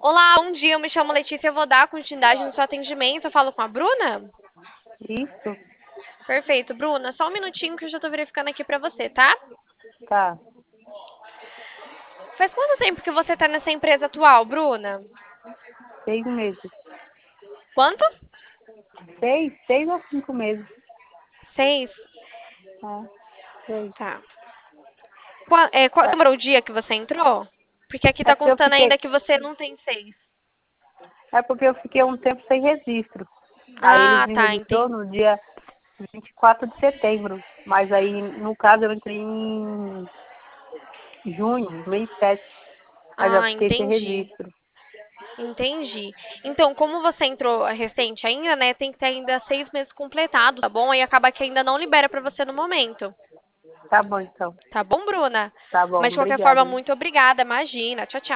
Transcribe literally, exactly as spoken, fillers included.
Olá, bom dia, eu me chamo Letícia, eu vou dar continuidade no seu atendimento. Eu falo com a Bruna? Isso, Perfeito, Bruna, só um minutinho que eu já tô verificando aqui pra você, tá? tá. Faz quanto tempo que você tá nessa empresa atual, Bruna? Seis meses. Quanto? Seis, seis ou cinco meses. Seis? É, seis. Tá. Qua- é, qual É, demorou o dia que você entrou? Porque aqui é tá porque eu constando fiquei, ainda que você não tem seis. é porque eu fiquei um tempo sem registro. Aí eles Ah, me tá, registrou entendi. no dia vinte e quatro de setembro. Mas aí, no caso, eu entrei em junho, mês sete. Mas eu Ah, fiquei sem entendi. registro. Entendi. Então, como você entrou recente ainda, né, tem que ter ainda seis meses completados, tá bom? Aí acaba que ainda não libera pra você no momento. Tá bom, então. Tá bom, Bruna? Tá bom, Mas de qualquer forma, obrigada. muito obrigada, imagina. Tchau, tchau.